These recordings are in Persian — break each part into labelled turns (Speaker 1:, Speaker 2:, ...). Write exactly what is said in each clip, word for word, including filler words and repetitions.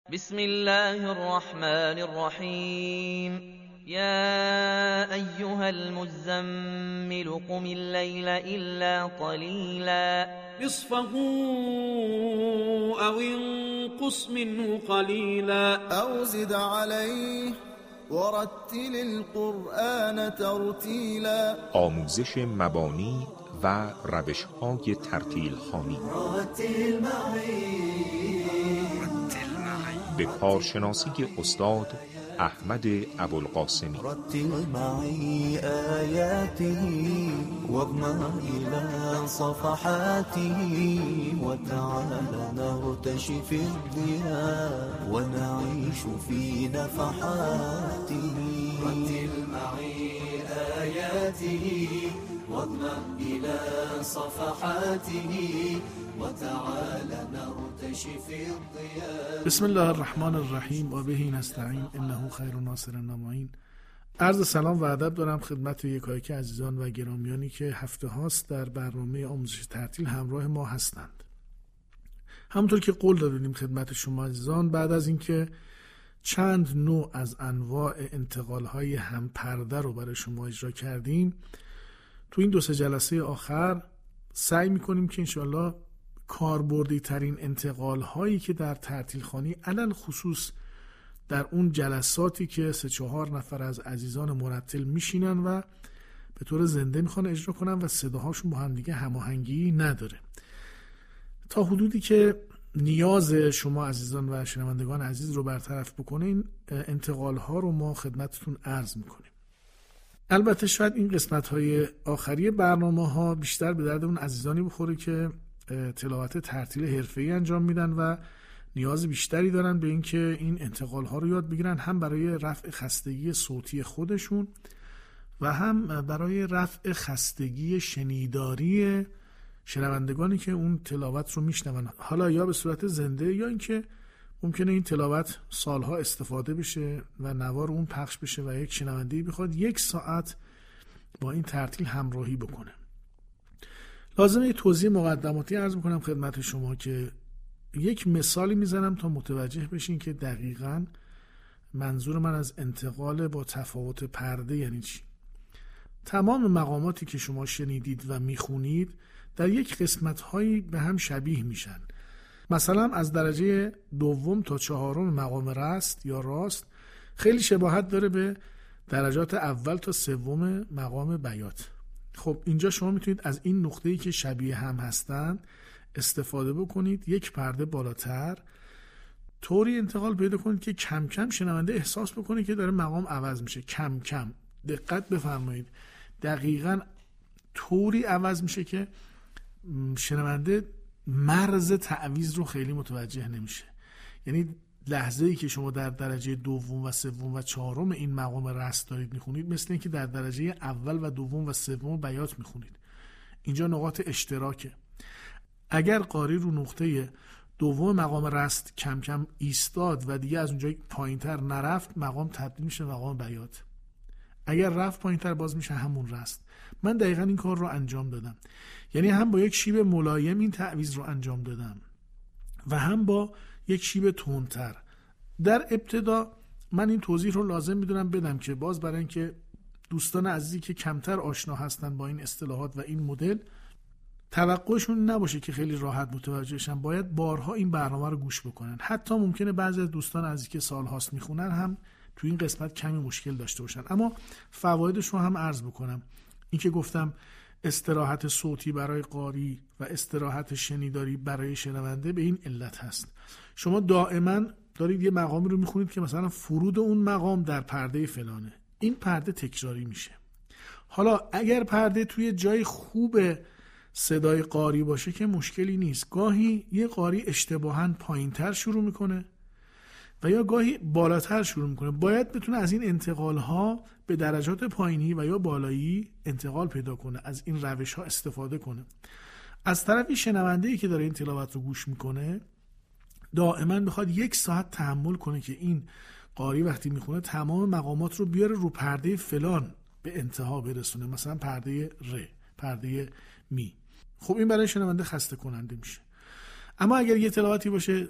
Speaker 1: بسم الله الرحمن الرحيم يا أيها المزمل قم الليل إلا قليلا
Speaker 2: نصفه أو انقص منه قليلا
Speaker 3: أو زد عليه ورتل القرآن ترتیلا.
Speaker 4: آموزش مبانی و روش‌های ترتیل خوانی به کارشناسی استاد احمد ابوالقاسمی.
Speaker 3: رتل معي آياته واضمع إلى صفحاته وتعال نرتشي في الضياء ونعيش في نفحاته. رتل معي آياته واضمع إلى صفحاته وتعال نرتشي في الضياء.
Speaker 5: بسم الله الرحمن الرحیم و بهی نستعین انه خیر ناصر نامعین. عرض سلام و ادب دارم خدمت یکایک عزیزان و گرامیانی که هفته هاست در برنامه آموزش ترتیل همراه ما هستند. همونطور که قول دادیم خدمت شما عزیزان، بعد از اینکه چند نوع از انواع انتقال های هم پرده رو برای شما اجرا کردیم، تو این دو سه جلسه آخر سعی میکنیم که انشالله کاربردی ترین انتقال هایی که در ترتیل خوانی علل خصوص در اون جلساتی که سه چهار نفر از عزیزان مرتل میشینن و به طور زنده میخوان اجرا کنن و صداهاشون با هم دیگه هماهنگی نداره، تا حدودی که نیاز شما عزیزان و شنوندگان عزیز رو برطرف بکنه این انتقال ها رو ما خدمتتون عرض میکنیم. البته شاید این قسمت های آخری برنامه ها بیشتر به درد اون عزیزانی بخوره که تلاوت ترتیل حرفه‌ای انجام میدن و نیاز بیشتری دارن به اینکه این انتقال ها رو یاد بگیرن، هم برای رفع خستگی صوتی خودشون و هم برای رفع خستگی شنیداری شنوندگانی که اون تلاوت رو میشنون، حالا یا به صورت زنده یا اینکه ممکنه این تلاوت سالها استفاده بشه و نوار اون پخش بشه و یک شنونده‌ای بخواد یک ساعت با این ترتیل همراهی بکنه. لازمه یه توضیح مقدماتی عرض میکنم خدمت شما که یک مثالی میزنم تا متوجه بشین که دقیقاً منظور من از انتقال با تفاوت پرده یعنی چی. تمام مقاماتی که شما شنیدید و میخونید در یک قسمت‌هایی به هم شبیه میشن. مثلا از درجه دوم تا چهارم مقام رست یا راست خیلی شباهت داره به درجات اول تا سوم مقام بیات. خب اینجا شما میتونید از این نقطه‌ای که شبیه هم هستن استفاده بکنید، یک پرده بالاتر طوری انتقال پیدا کنید که کم کم شنونده احساس بکنه که داره مقام عوض میشه. کم کم دقت بفرمایید، دقیقاً طوری عوض میشه که شنونده مرز تعویض رو خیلی متوجه نمیشه. یعنی لحظه‌ای که شما در درجه دوم و سوم و چهارم این مقام رست دارید میخونید مثل اینکه در درجه اول و دوم و سوم بیات میخونید. اینجا نقاط اشتراکه. اگر قاری رو نقطه دوم مقام رست کم کم ایستاد و دیگه از اونجا پایینتر نرفت، مقام تبدیل میشه مقام بیات. اگر رفت پایینتر باز میشه همون رست. من دقیقاً این کار رو انجام دادم، یعنی هم با یک شیب ملایم این تعویض رو انجام دادم و هم با یک شیب تندتر. در ابتدا من این توضیح رو لازم میدونم بدم که باز برای اینکه دوستان عزیزی که کمتر آشنا هستن با این اصطلاحات و این مدل توقعشون نباشه که خیلی راحت متوجه شن، باید بارها این برنامه رو گوش بکنن. حتی ممکنه بعضی از دوستان عزیزی که سال هاست میخونن هم تو این قسمت کمی مشکل داشته باشن، اما فوایدش رو هم عرض بکنم. این که گفتم استراحت صوتی برای قاری و استراحت شنیداری برای شنونده به این علت هست. شما دائما دارید یه مقامی رو میخونید که مثلا فرود اون مقام در پرده فلانه، این پرده تکراری میشه. حالا اگر پرده توی جای خوب صدای قاری باشه که مشکلی نیست. گاهی یه قاری اشتباهاً پایینتر شروع میکنه و یا گاهی بالاتر شروع میکنه. باید بتونه از این انتقال ها به درجات پایینی و یا بالایی انتقال پیدا کنه، از این روش ها استفاده کنه. از طرفی شنونده‌ای که داره این تلاوت رو گوش میکنه دائما بخواد یک ساعت تحمل کنه که این قاری وقتی میخونه تمام مقامات رو بیاره رو پرده فلان به انتها برسونه، مثلا پرده ر، پرده می. خب این برای شنونده خسته کننده میشه. اما اگر یه تلاوتی باشه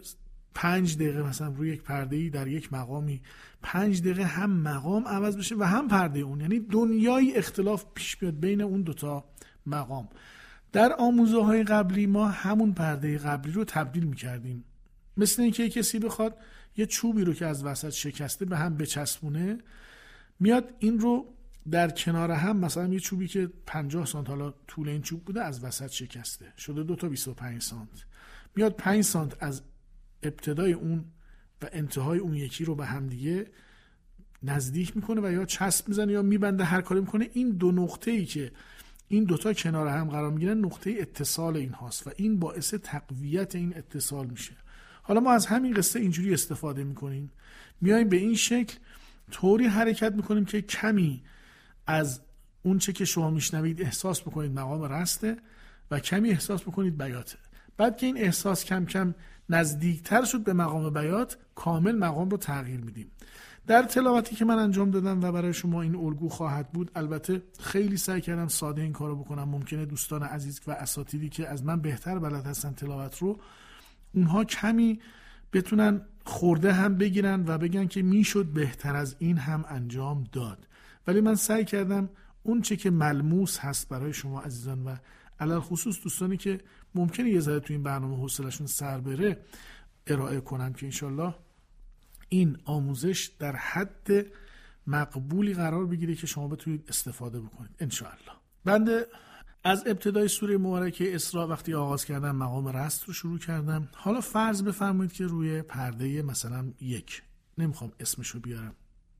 Speaker 5: پنج دقیقه مثلا روی یک پرده‌ای در یک مقامی پنج دقیقه هم مقام عوض بشه و هم پرده اون، یعنی دنیای اختلاف پیش بیاد بین اون دوتا مقام. در آموزه های قبلی ما همون پرده قبلی رو تبدیل میکردیم، مثل اینکه کسی بخواد یه چوبی رو که از وسط شکسته به هم بچسبونه، میاد این رو در کنار هم، مثلا یه چوبی که پنجاه سانت حالا طول این چوب بوده از وسط شکسته شده دو تا بیست و پنج سانت، میاد پنج سانت از ابتدای اون و انتهای اون یکی رو به هم دیگه نزدیک میکنه و یا چسب میزنه یا میبنده، هر کاری میکنه. این دو نقطه‌ای که این دوتا کنار هم قرار میگیرن نقطه اتصال این هاست و این باعث تقویت این اتصال میشه. حالا ما از همین قصه اینجوری استفاده میکنیم، میایم به این شکل طوری حرکت میکنیم که کمی از اون چه که شما میشنوید احساس بکنید مقام رسته و کمی احساس بکنید بیاته. بعد که این احساس کم کم نزدیکتر شد به مقام بیات، کامل مقام رو تغییر میدیم. در تلاوتی که من انجام دادم و برای شما این الگو خواهد بود، البته خیلی سعی کردم ساده این کارو بکنم. ممکنه دوستان عزیز و اساتیدی که از من بهتر بلد هستن تلاوت رو، اونها کمی بتونن خورده هم بگیرن و بگن که میشد بهتر از این هم انجام داد، ولی من سعی کردم اون چه که ملموس هست برای شما عزیزان و علل خصوص دوستانی که ممکنه یه ذره تو این برنامه حوصله‌شون سر بره ارائه کنم که انشالله این آموزش در حد مقبولی قرار بگیره که شما بتونید استفاده بکنید انشالله. بنده از ابتدای سوره مبارکه اسراء وقتی آغاز کردم مقام رست رو شروع کردم. حالا فرض بفرمایید که روی پرده مثلا یک، نمیخوام اسمشو بیارم،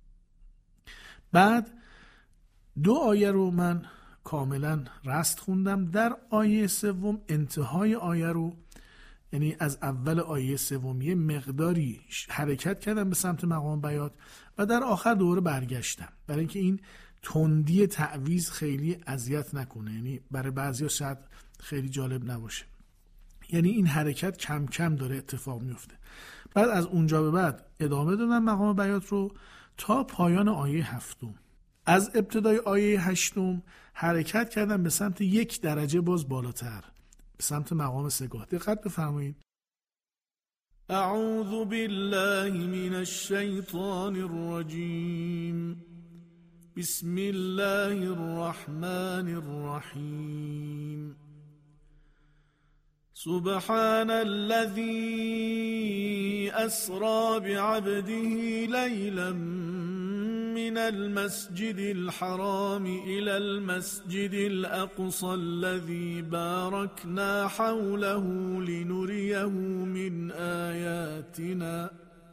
Speaker 5: بعد دو آیه رو من کاملا رست خوندم. در آیه سوم انتهای آیه رو، یعنی از اول آیه سوم یه مقداری حرکت کردم به سمت مقام بیات و در آخر دوباره برگشتم، برای اینکه این تندی تعویض خیلی اذیت نکنه، یعنی برای بعضیا شاید خیلی جالب نباشه. یعنی این حرکت کم کم داره اتفاق میفته. بعد از اونجا به بعد ادامه دادم مقام بیات رو تا پایان آیه هفتم. از ابتدای آیه هشتم حرکت کردم به سمت یک درجه باز بالاتر، به سمت مقام سگاه. دقت بفرمایید.
Speaker 2: اعوذ بالله من الشیطان الرجیم بسم الله الرحمن الرحیم سبحان الذي أسرى بعبده ليلا من المسجد الحرام إلى المسجد الأقصى الذي باركنا حوله لنريه من آياتنا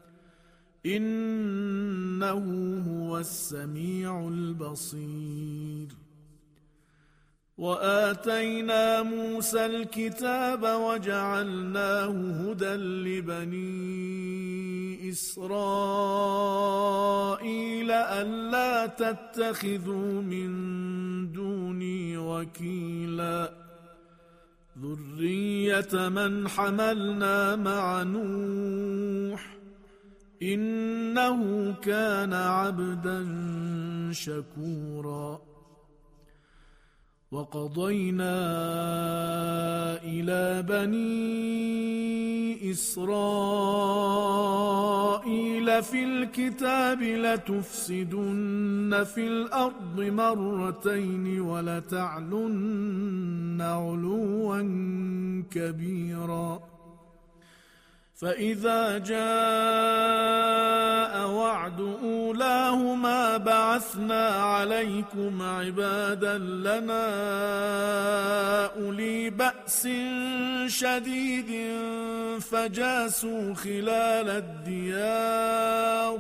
Speaker 2: إنه هو السميع البصير وآتينا موسى الكتاب وجعلناه هدى لبني إسرائيل ألا تتخذوا من دوني وكيلا ذرية من حملنا مع نوح إنه كان عبدا شكورا وقضينا إلى بني إسرائيل في الكتاب لتفسدن في الأرض مرتين ولتعلن علوا كبيرا فإذا جاء وعد أولاهما بعثنا عليكم عبادا لنا أولي بأس شديد فجاسوا خلال الديار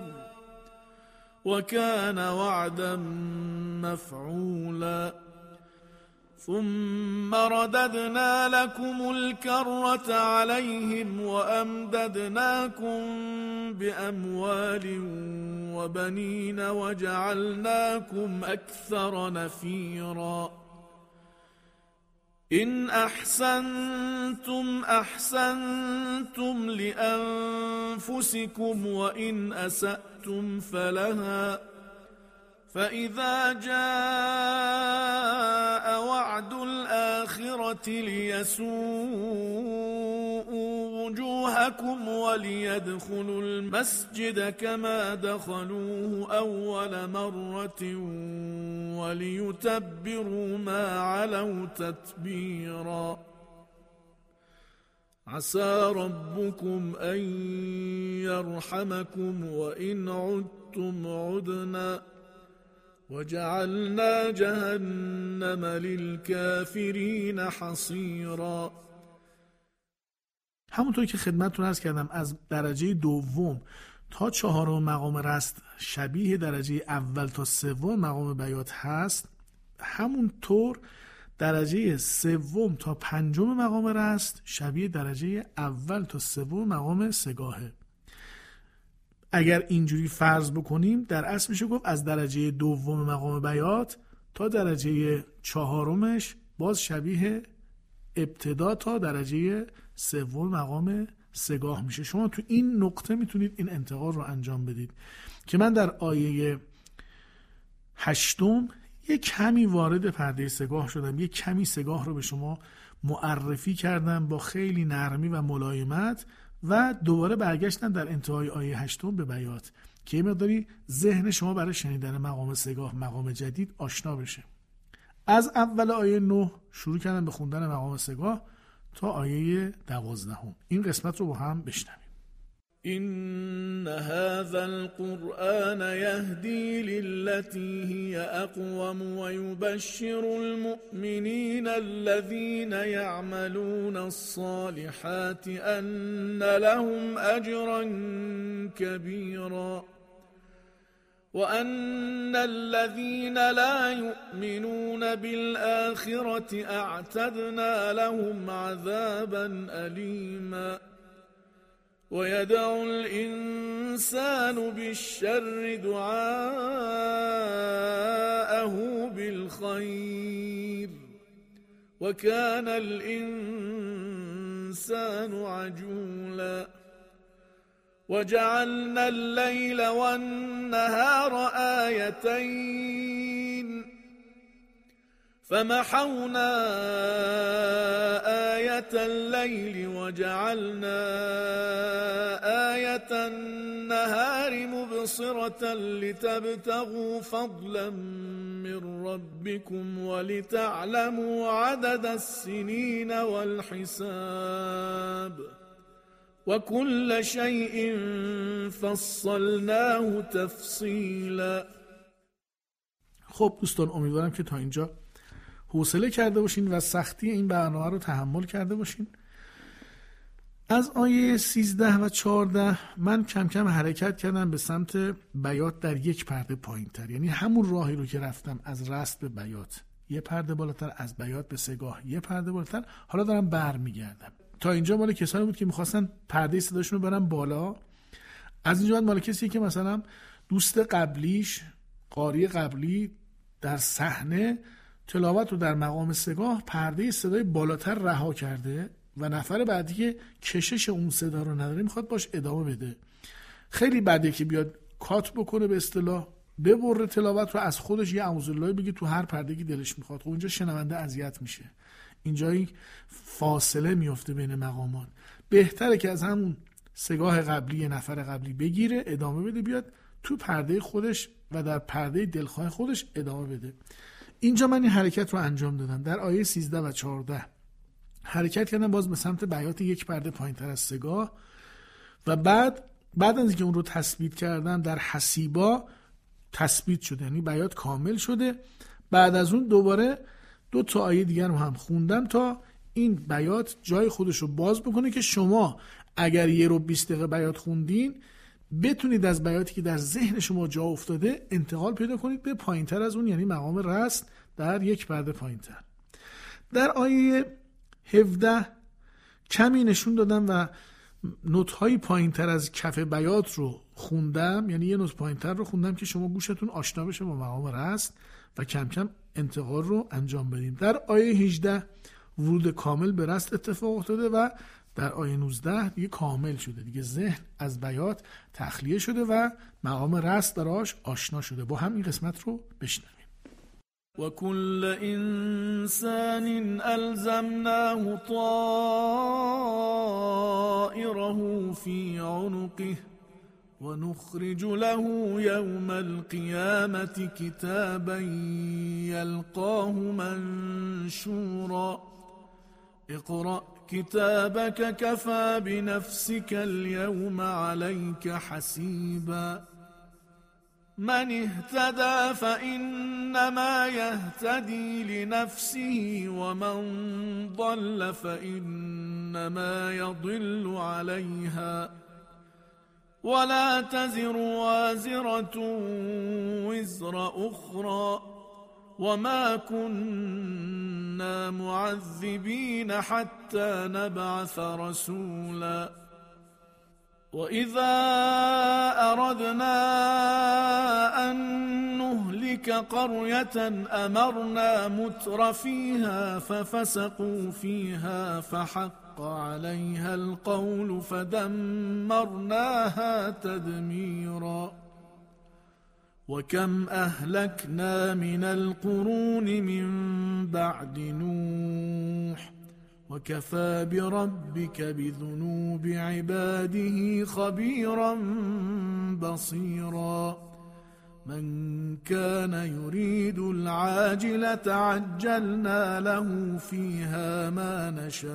Speaker 2: وكان وعدا مفعولا ثم رددنا لكم الكرة عليهم وأمددناكم بأموال وبنين وجعلناكم أكثر نفيرا إن أحسنتم أحسنتم لأنفسكم وإن أسأتم فلها فإذا جاء وعد الآخرة ليسوءوا وجوهكم وليدخلوا المسجد كما دخلوه أول مرة وليتبروا ما علوا تتبيرا عسى ربكم أن يرحمكم وإن عدتم عدنا وجعلنا جهنم للكافرین حصیرا.
Speaker 5: همونطور که خدمتتون عرض کردم از درجه دوم تا چهارم مقام رست شبیه درجه اول تا سوم مقام بیات هست، همونطور درجه سوم تا پنجم مقام رست شبیه درجه اول تا سوم مقام سگاهه. اگر اینجوری فرض بکنیم در اصل میشه گفت از درجه دوم مقام بیات تا درجه چهارمش باز شبیه ابتدا تا درجه سوم مقام سگاه میشه. شما تو این نقطه میتونید این انتقال رو انجام بدید که من در آیه هشتم یک کمی وارد پرده سگاه شدم، یک کمی سگاه رو به شما معرفی کردم با خیلی نرمی و ملایمت و دوباره برگشتن در انتهای آیه هشتم به بیات که یه مقداری ذهن شما برای شنیدن مقام سگاه مقام جدید آشنا بشه. از اول آیه نه شروع کردم به خوندن مقام سگاه تا آیه دوازدهم. این قسمت رو با هم بشنویم.
Speaker 2: إن هذا القرآن يهدي للتي هي أقوم ويبشر المؤمنين الذين يعملون الصالحات أن لهم أجرا كبيرا وأن الذين لا يؤمنون بالآخرة أعتدنا لهم عذابا أليما ويدعو الإنسان بالشر دعاءه بالخير وكان الإنسان عجولا وجعلنا الليل والنهار آيتين فمحونا آية الليل وجعلنا آية النهار مبصرة لتبتغوا فضلا من ربكم ولتعلموا عدد السنين والحساب وكل شيء فصلناه تفصيلا.
Speaker 5: خب دوستان، امیدوارم که تا اینجا حوصله کرده باشین و سختی این برنامه رو تحمل کرده باشین. از آیه سیزده و چهارده من کم کم حرکت کردم به سمت بیات در یک پرده پایین تر، یعنی همون راهی رو که رفتم از رست به بیات یه پرده بالاتر، از بیات به سگاه یه پرده بالاتر، حالا دارم بر میگردم. تا اینجا مال کسانی بود که میخواستن پرده صداشون رو برن بالا. از اینجا مال کسی که مثلا دوست قبلیش، قاری قبلی در صحنه تلاوت رو در مقام سگاه پرده صدای بالاتر رها کرده و نفر بعدی که کشش اون صدا رو نداره میخواد باش ادامه بده. خیلی بده که بیاد کات بکنه، به اصطلاح ببره تلاوت رو، از خودش یه اعوذ بالله بگه تو هر پرده که دلش میخواد. خب اونجا شنونده اذیت میشه، اینجا یک فاصله میفته بین مقامان. بهتره که از همون سگاه قبلی نفر قبلی بگیره، ادامه بده، بیاد تو پرده خودش و در پرده دلخواه خودش ادامه بده. اینجا من این حرکت رو انجام دادم. در آیه سیزده و چهارده حرکت کردم باز به سمت بیات یک پرده پایین تر از سگاه و بعد بعد از اینکه اون رو تثبیت کردم در حسیبا تثبیت شده، یعنی بیات کامل شده. بعد از اون دوباره دو تا آیه دیگر رو هم خوندم تا این بیات جای خودش رو باز بکنه که شما اگر یه رو بیست دقیقه بیات خوندین بتونید از بیاتی که در ذهن شما جا افتاده انتقال پیدا کنید به پایین تر از اون، یعنی مقام رست در یک پرده پایین تر. در آیه هفده کمی نشون دادم و نوت‌های پایین تر از کف بیات رو خوندم، یعنی یه نوت پایین تر رو خوندم که شما گوشتون آشنا بشه با مقام رست و کم کم انتقال رو انجام بدیم. در آیه هجده ورود کامل به رست اتفاق افتاده و در آیه نوزده دیگه کامل شده، دیگه ذهن از بیات تخلیه شده و مقام رست دراش آشنا شده. با هم این قسمت رو بشنویم.
Speaker 2: وكل إنسان ألزمناه طائره في عنقه ونخرج له يوم القيامة كتابا يلقاه منشورا اقرأ كتابك كفى بنفسك اليوم عليك حسيبا من اهتدى فإنما يهتدي لنفسه ومن ضل فإنما يضل عليها ولا تزر وازرة وزر أخرى وما كنا معذبين حتى نبعث رسولا وإذا أردنا أن نهلك قرية أمرنا متر فيها ففسقوا فيها فحق عليها القول فدمرناها تدميرا وكم أهلكنا من القرون من بعد نوح وكفى بربك بذنوب عباده خبيرا بصيرا من كان يريد العاجلة عجلنا له فيها ما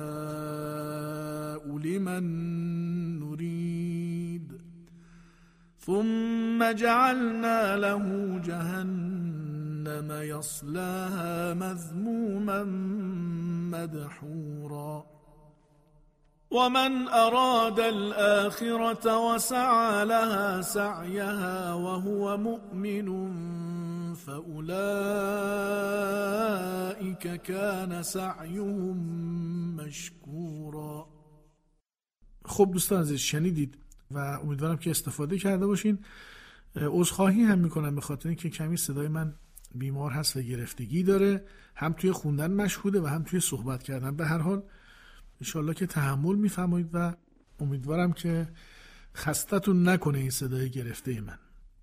Speaker 2: نشاء لمن نريد ثم جعلنا له جهنم يصلاها مذموما مدحورا ومن أراد الآخرة وسعى لها سعيها وهو مؤمن فأولئك كان سعيهم مشکورا.
Speaker 5: خب دوستان عزیز شنیدید و امیدوارم که استفاده کرده باشین. عذرخواهی هم میکنم به خاطر اینکه کمی صدای من بیمار هست و گرفتگی داره، هم توی خوندن مشهوده و هم توی صحبت کردن. به هر حال انشالله که تحمل میفرمایید و امیدوارم که خستتون نکنه این صدای گرفته من.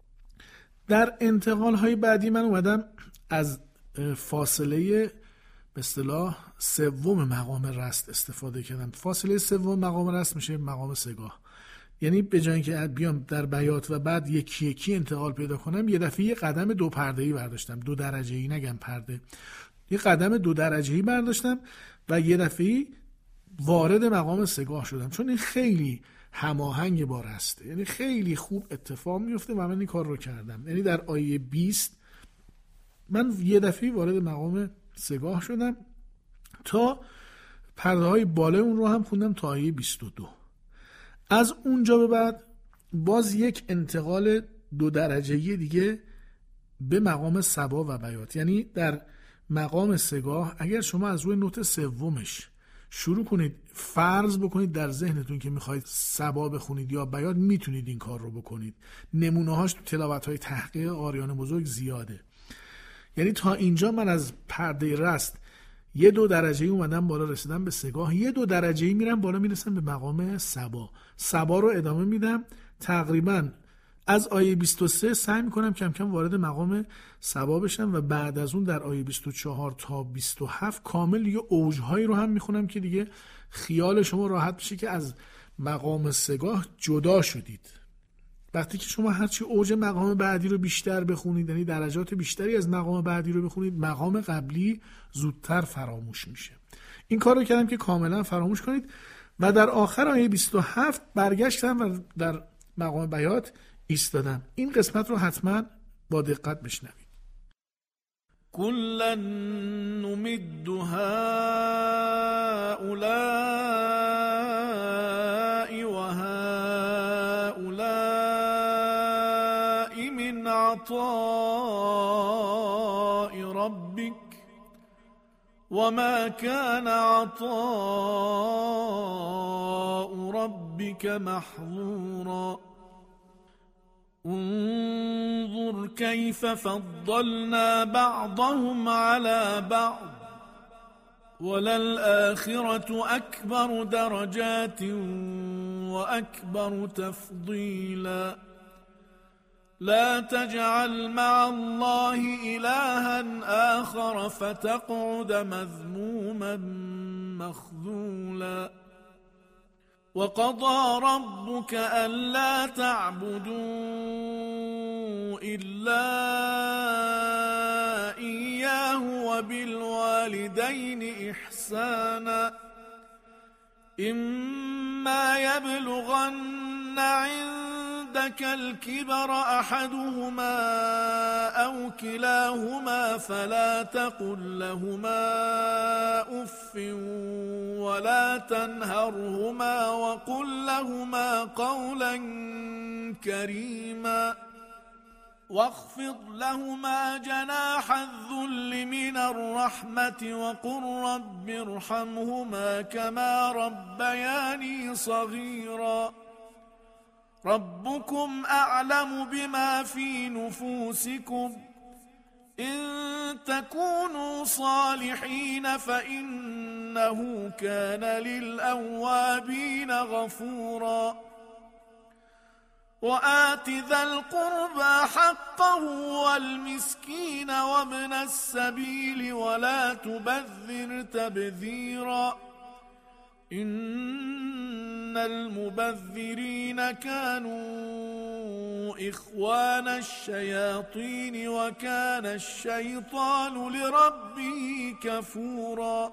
Speaker 5: در انتقال های بعدی من اومدم از فاصله به اصطلاح سوم مقام رست استفاده کردم. فاصله سوم مقام رست میشه مقام سگاه. یعنی به جای اینکه بیام در بیات و بعد یکی یکی انتقال پیدا کنم، یه دفعه یه قدم دو پرده‌ای برداشتم، دو درجه‌ای نگم پرده، یه قدم دو درجه‌ای برداشتم و یه دفعه وارد مقام سگاه شدم، چون این خیلی هماهنگ با رسته، یعنی خیلی خوب اتفاق میفته و من این کار رو کردم. یعنی در آیه بیست من یه دفعه وارد مقام سگاه شدم تا پرده های بالا اون رو هم خوندم تا آیه بیست و دو. از اونجا به بعد باز یک انتقال دو درجه‌ای دیگه به مقام سبا و بیات. یعنی در مقام سگاه اگر شما از روی نوت سومش شروع کنید فرض بکنید در ذهنتون که میخواید سبا بخونید یا بیات، میتونید این کار رو بکنید. نمونه هاش تو تلاوت های تحقیق آریان بزرگ زیاده. یعنی تا اینجا من از پرده رست یه دو درجه اومدم بالا رسیدم به سگاه، یه دو درجه میرم بالا میرسم به مقام سبا. سبا رو ادامه میدم تقریبا از آیه بیست و سه سعی میکنم کم کم وارد مقام سبا بشم و بعد از اون در آیه بیست و چهار تا بیست و هفت کامل یه اوجهایی رو هم میخونم که دیگه خیال شما راحت بشه که از مقام سگاه جدا شدید. وقتی که شما هرچی اوج مقام بعدی رو بیشتر بخونید، یعنی درجات بیشتری از مقام بعدی رو بخونید، مقام قبلی زودتر فراموش میشه. این کار رو کردم که کاملا فراموش کنید و در آخر آیه بیست و هفت برگشتم و در مقام بیات ایستادم. این قسمت رو حتما با دقت بشنوید.
Speaker 2: کلا نمد هؤلاء و هؤلاء من عطاء ربك وما كان عطاء ربك محظورا انظر كيف فضلنا بعضهم على بعض وللآخرة أكبر درجات وأكبر تفضيلا لا تجعل مع الله إلها آخر فتقعد مذموما مخذولا وقضى ربك ألا تعبدوا إلا إياه وبالوالدين إحسانا إما يبلغن عندك الكبر أحدهما أو كلاهما فلا تقل لهما أف ولا تنهرهما وقل لهما قولا كريما واخفض لهما جناح الذل من الرحمة وقل رب ارحمهما كما ربياني صغيرا ربكم أعلم بما في نفوسكم إن تكونوا صالحين فإنه كان للأوابين غفورا وآت ذا القربى حقه والمسكين وابن السبيل ولا تبذر تبذيرا إن المبذرين كانوا إخوان الشياطين وكان الشيطان لربه كفورا.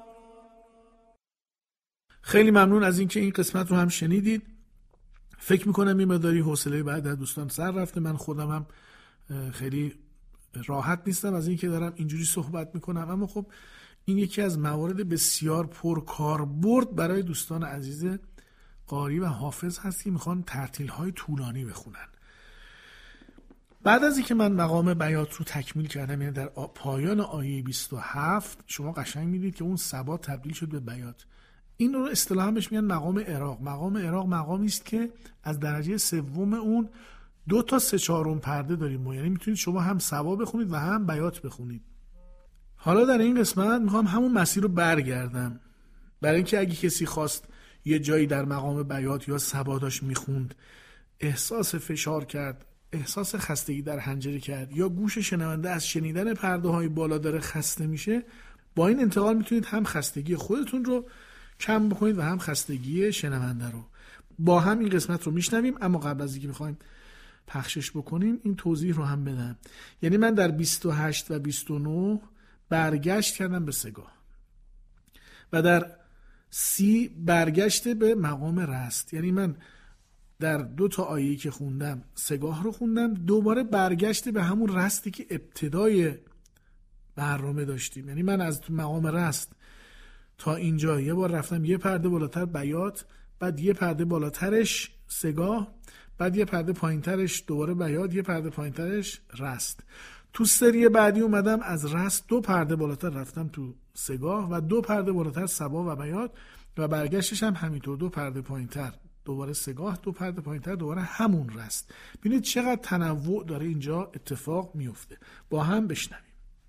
Speaker 5: خیلی ممنون از اینکه این قسمت رو هم شنیدید. فکر میکنم این مقداری حوصله بعد از دوستان سر رفته. من خودم هم خیلی راحت نیستم از اینکه دارم اینجوری صحبت میکنم، اما خب این یکی از موارد بسیار پرکاربرد برای دوستان عزیز قاری و حافظ هست که میخوان ترتیل‌های طولانی بخونن. بعد از اینکه من مقام بیات رو تکمیل کردم، یعنی در پایان آیه بیست و هفت شما قشنگ میدید که اون ثبات تبدیل شد به بیات. این رو اصطلاحاً بهش میگن مقام عراق. مقام عراق مقامی است که از درجه سوم اون دو تا سه چهارم پرده داریم، یعنی میتونید شما هم سبا بخونید و هم بیات بخونید. حالا در این قسمت میخوام همون مسیر رو برگردم، برای اینکه اگه کسی خواست یه جایی در مقام بیات یا سبا داشت میخوند، احساس فشار کرد، احساس خستگی در حنجره کرد، یا گوش شنونده از شنیدن پرده های بالا داره خسته میشه، با این انتقال میتونید هم خستگی خودتون رو کم بکنید و هم خستگی شنونده رو. با هم این قسمت رو میشنویم، اما قبل از اینکه بخوایم پخشش بکنیم این توضیح رو هم بدم. یعنی من در بیست و هشت و بیست و نه برگشت کردم به سگاه و در سی برگشت به مقام رست. یعنی من در دو تا آیه‌ای که خوندم سگاه رو خوندم، دوباره برگشت به همون رستی که ابتدای برنامه داشتیم. یعنی من از مقام رست تا اینجا یه بار رفتم یه پرده بالاتر بیات، بعد یه پرده بالاترش سگاه، بعد یه پرده پایینترش دوباره بیات، یه پرده پایینترش رست. تو سری بعدی اومدم از رست دو پرده بالاتر رفتم تو سگاه و دو پرده بالاتر سبا و بیات، و برگشتش هم همینطور دو پرده پایینتر دوباره سگاه، دو پرده پایینتر دوباره همون رست. ببینید چقدر تنوع داره اینجا اتفاق میفته. با هم بشنویم.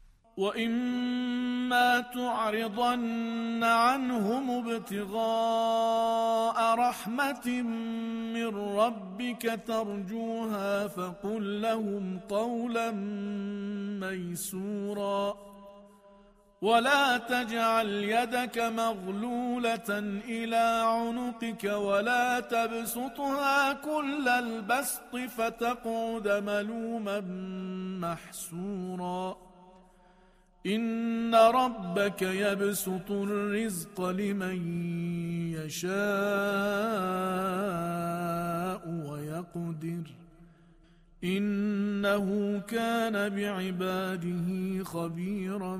Speaker 2: وَإِمَّا تُعْرِضَنَّ عَنْهُمُ ابْتِغَاءَ رَحْمَةٍ مِّن رَّبِّكَ تَرْجُوهَا فَقُل لَّهُمْ قَوْلًا مَّيْسُورًا وَلَا تَجْعَلْ يَدَكَ مَغْلُولَةً إِلَى عُنُقِكَ وَلَا تَبْسُطْهَا كُلَّ الْبَسْطِ فَتَقْعُدَ مَلُومًا مَّحْسُورًا إن ربك يبسط الرزق لمن يشاء ويقدر إنه كان بعباده خبيرا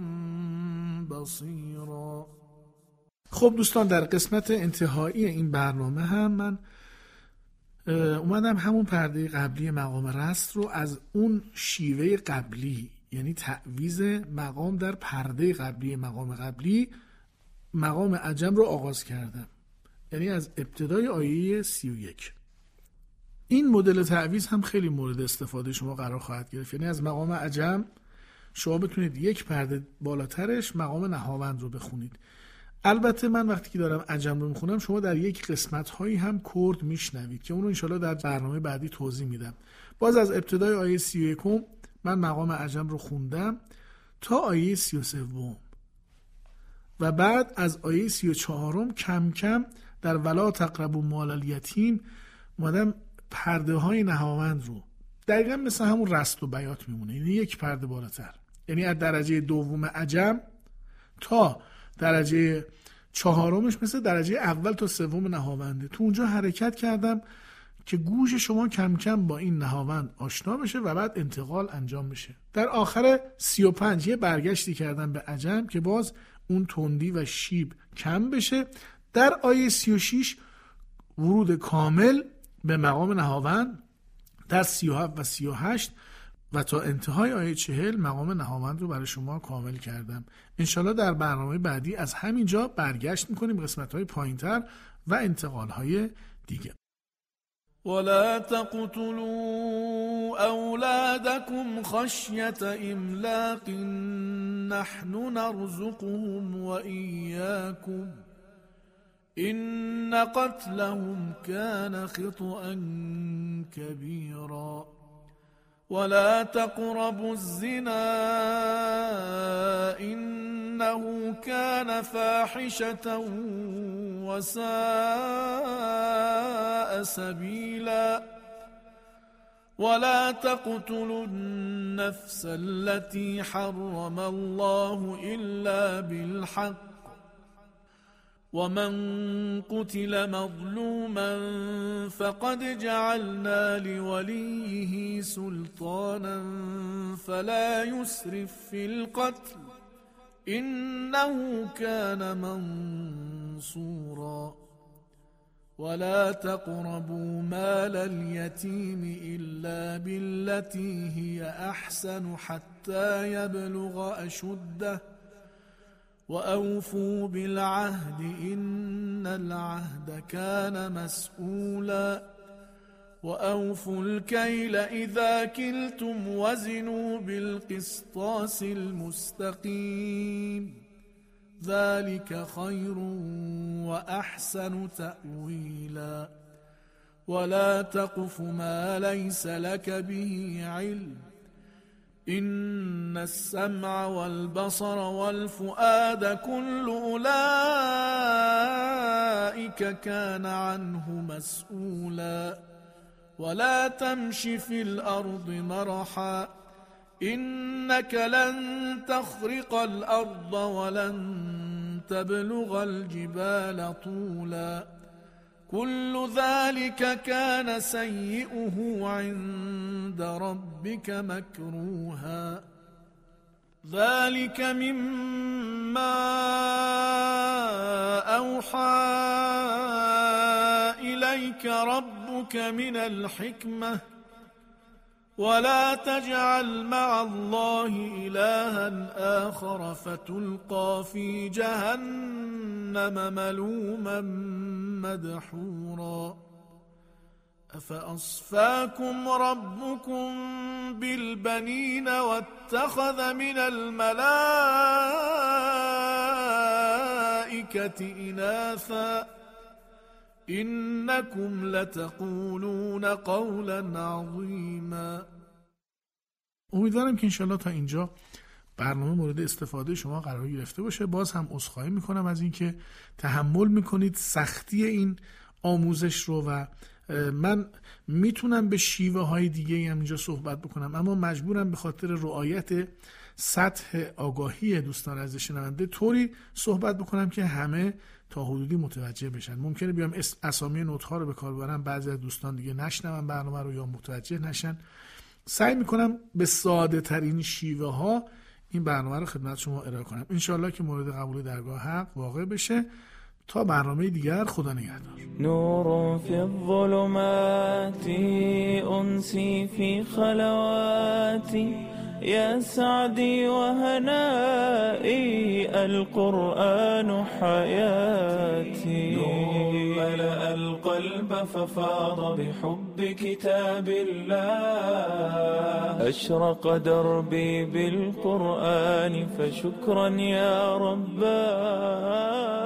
Speaker 2: بصيرا.
Speaker 5: خب دوستان، در قسمت انتهایی این برنامه هم من اومدم همون پرده قبلی مقام رست رو از اون شیوه قبلی، یعنی تعویض مقام در پرده قبلی مقام قبلی، مقام عجم رو آغاز کردم، یعنی از ابتدای آیه سی و یک. این مدل تعویض هم خیلی مورد استفاده شما قرار خواهد گرفت. یعنی از مقام عجم شما بتونید یک پرده بالاترش مقام نهاوند رو بخونید. البته من وقتی که دارم عجم رو میخونم، شما در یک قسمت هایی هم کرد میشنوید که اون رو انشالله در برنامه بعدی توضیح میدم. باز از ابتدای آیه سی و یکم من مقام عجم رو خوندم تا آیه سی و سوم و بعد از آیه سی و چهارم کم کم در ولا تقربوا مال الیتیم مادم پرده های نهاوند رو دقیقا مثل همون رست و بیات میمونه، یعنی یک پرده بالاتر، یعنی از درجه دوم عجم تا درجه چهارمش مثل درجه اول تا سوم نهاونده. تو اونجا حرکت کردم که گوش شما کم کم با این نهاوند آشنا بشه و بعد انتقال انجام بشه. در آخر سی و پنج یه برگشتی کردم به عجم که باز اون تندی و شیب کم بشه. در آیه سی و شش ورود کامل به مقام نهاوند، در سی و هفت و سی و هشت و تا انتهای آیه چهل مقام نهاوند رو برای شما کامل کردم. انشالله در برنامه بعدی از همینجا برگشت میکنیم قسمت‌های پایین‌تر و انتقال‌های دیگه.
Speaker 2: ولا تقتلوا أولادكم خشية إملاق نحن نرزقهم وإياكم إن قتلهم كان خطأ كبيرا ولا تقربوا الزنا إنه كان فاحشة وساء سبيلا ولا تقتلوا النفس التي حرم الله إلا بالحق ومن قتل مظلوما فقد جعلنا لوليه سلطانا فلا يسرف في القتل إنه كان منصورا ولا تقربوا مال اليتيم إلا بالتي هي أحسن حتى يبلغ أشده وأوفوا بالعهد إن العهد كان مسؤولا وأوفوا الكيل إذا كلتم وزنوا بالقسطاس المستقيم ذلك خير وأحسن تأويلا ولا تقف ما ليس لك به علم إن السمع والبصر والفؤاد كل أولئك كان عنه مسؤولا ولا تمش في الأرض مرحا إنك لن تخرق الأرض ولن تبلغ الجبال طولا كل ذلك كان سيئه عند ربك مكروها ذلك مما أوحى إليك ربك من الحكمة ولا تجعل مع الله إلها آخر فتلقى في جهنم ملوما مدحورا أفأصفاكم ربكم بالبنين واتخذ من الملائكة إناثا إنكم لتقولون قولا عظیما.
Speaker 5: امیدوارم که انشالله تا اینجا برنامه مورد استفاده شما قرار گرفته باشه. باز هم عذرخواهی میکنم از اینکه تحمل میکنید سختی این آموزش رو و من میتونم به شیوه های دیگه هم اینجا صحبت بکنم اما مجبورم به خاطر رعایت سطح آگاهی دوستان عزیز شنونده طوری صحبت بکنم که همه تا حدودی متوجه بشن. ممکنه بیام اسامی نوت ها رو به کار ببرم، بعضی از دوستان دیگه نشنون برنامه رو یا متوجه نشن. سعی میکنم به ساده ترین شیوه ها این برنامه رو خدمت شما ارائه کنم. انشالله که مورد قبول درگاه حق واقع بشه. تا برنامه دیگر خدا نگهدار.
Speaker 6: نور فی الظلمات انسی فی خلواتی يا سعدي وهنائي القرآن حياتي نور ملأ القلب ففاض بحب كتاب الله أشرق دربي بالقرآن فشكرا يا رباه